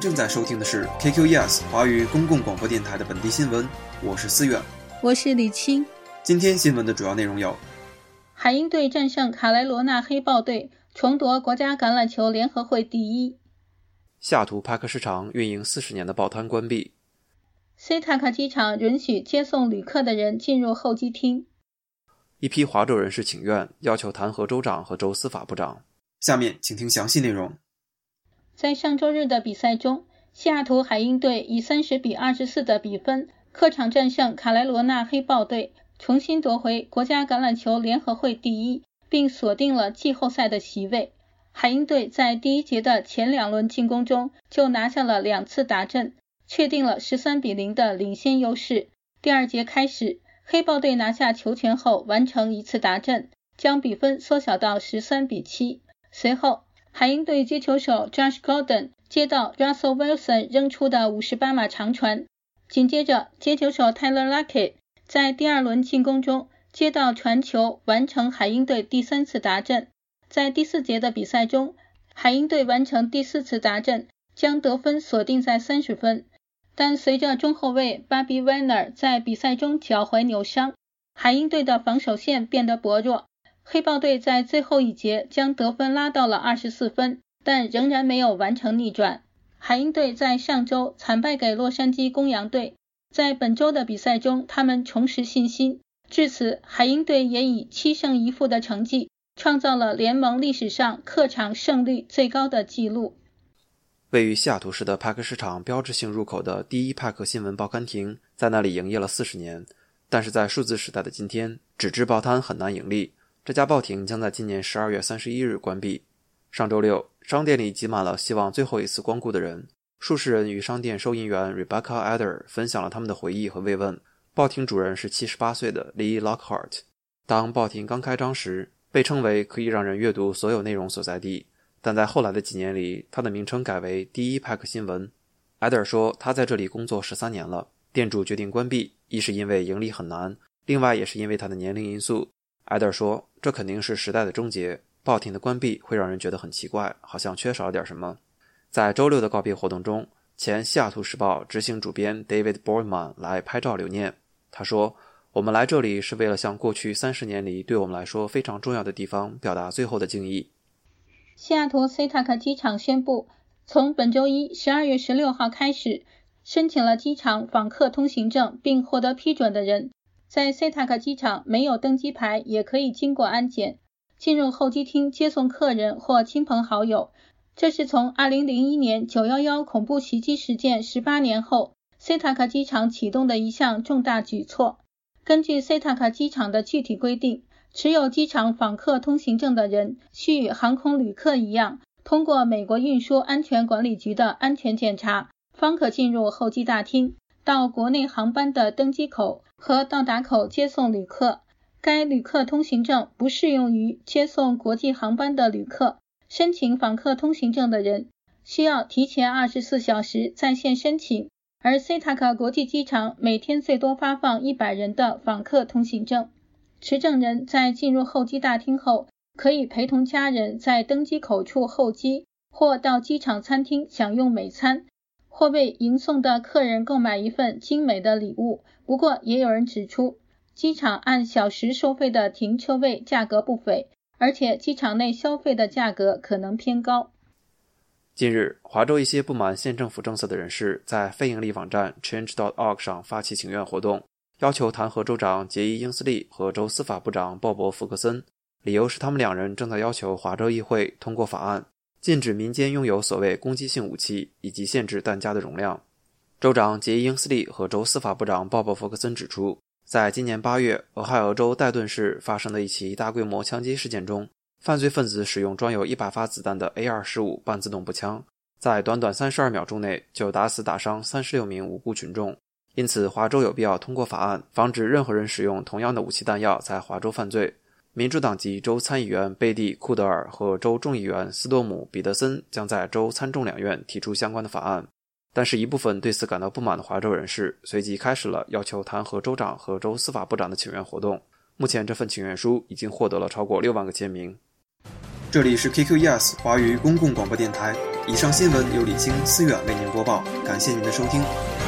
正在收听的是 KQES 华语公共广播电台的本地新闻，我是思远， 我是李青。 今天新闻的主要内容有： 海鹰队战胜卡莱罗纳黑豹队，重夺国家橄榄球联合会第一； 西雅图帕克市场运营40年的报摊关闭； 塞塔卡机场允许接送旅客的人进入候机厅； 一批华州人士请愿，要求弹劾州长和州司法部长。下面请听详细内容。 在上周日的比赛中，西雅图海鹰队以30-24的比分客场战胜卡莱罗纳黑豹队，重新夺回国家橄榄球联合会第一，并锁定了季后赛的席位。海鹰队在第一节的前2轮进攻中就拿下了2次达阵，确定了13-0的领先优势。第二节开始，黑豹队拿下球权后完成1次达阵，将比分缩小到13-7。随后，海鹰队接球手 Josh Gordon 接到 Russell Wilson 扔出的58码长传，紧接着接球手 Tyler Lockett 在第2轮进攻中接到传球，完成海鹰队第3次达阵。在第4节的比赛中，海鹰队完成第4次达阵，将得分锁定在30分。但随着中后卫 Bobby Wagner 在比赛中脚踝扭伤，海鹰队的防守线变得薄弱。黑豹队在最后一节将得分拉到了24分，但仍然没有完成逆转。海鹰队在上周惨败给洛杉矶公羊队，在本周的比赛中他们重拾信心，至此海鹰队也以7胜1负的成绩创造了联盟历史上客场胜率最高的纪录。 位于西雅图市的帕克市场标志性入口的第一帕克新闻报刊亭在那里营业了40年，但是在数字时代的今天，纸质报摊很难盈利。这家报亭将在今年12月31日关闭。上周六，商店里挤满了希望最后一次光顾的人，数十人与商店收银员 Rebecca Adder 分享了他们的回忆和慰问。报亭主人是78岁的 Lee Lockhart。当报亭刚开张时，被称为可以让人阅读所有内容所在地，但在后来的几年里，它的名称改为第一帕克新闻。Adder 说他在这里工作13年了，店主决定关闭，一是因为盈利很难，另外也是因为他的年龄因素。Adder 说这肯定是时代的终结，报亭的关闭会让人觉得很奇怪，好像缺少了点什么。在周六的告别活动中，前西雅图时报执行主编 David Boardman 来拍照留念。他说，我们来这里是为了向过去30年里对我们来说非常重要的地方表达最后的敬意。 西雅图塞塔卡机场宣布，从本周一12月16号开始，申请了机场访客通行证并获得批准的人，在塞塔卡机场没有登机牌也可以经过安检，进入候机厅接送客人或亲朋好友。这是从2001年911恐怖袭击事件18年后，塞塔卡机场启动的一项重大举措。根据塞塔卡机场的具体规定，持有机场访客通行证的人需与航空旅客一样，通过美国运输安全管理局的安全检查，方可进入候机大厅，到国内航班的登机口和到达口接送旅客。该旅客通行证不适用于接送国际航班的旅客。申请访客通行证的人需要提前24小时在线申请，而塞塔卡国际机场每天最多发放100人的访客通行证。持证人在进入候机大厅后，可以陪同家人在登机口处候机，或到机场餐厅享用美餐，或为迎送的客人购买一份精美的礼物。不过也有人指出，机场按小时收费的停车位价格不菲，而且机场内消费的价格可能偏高。 近日，华州一些不满县政府政策的人士在非营利网站 Change.org 上发起请愿活动，要求弹劾州长杰伊·英斯利和州司法部长鲍勃·福克森，理由是他们2人正在要求华州议会通过法案，禁止民间拥有所谓攻击性武器以及限制弹夹的容量。州长杰伊·英斯利和州司法部长鲍勃·福克森指出，在今年8月，俄亥俄州戴顿市发生的一起大规模枪击事件中，犯罪分子使用装有100发子弹的 AR-15 半自动步枪，在短短32秒钟内就打死打伤36名无辜群众。因此，华州有必要通过法案，防止任何人使用同样的武器弹药在华州犯罪。民主党籍州参议员贝蒂·库德尔和州众议员斯多姆·彼得森将在州参众两院提出相关的法案。但是一部分对此感到不满的华州人士随即开始了要求弹劾州长和州司法部长的请愿活动。目前这份请愿书已经获得了超过6万个签名。 这里是 KQES 华语公共广播电台，以上新闻由李青、思远为您播报，感谢您的收听。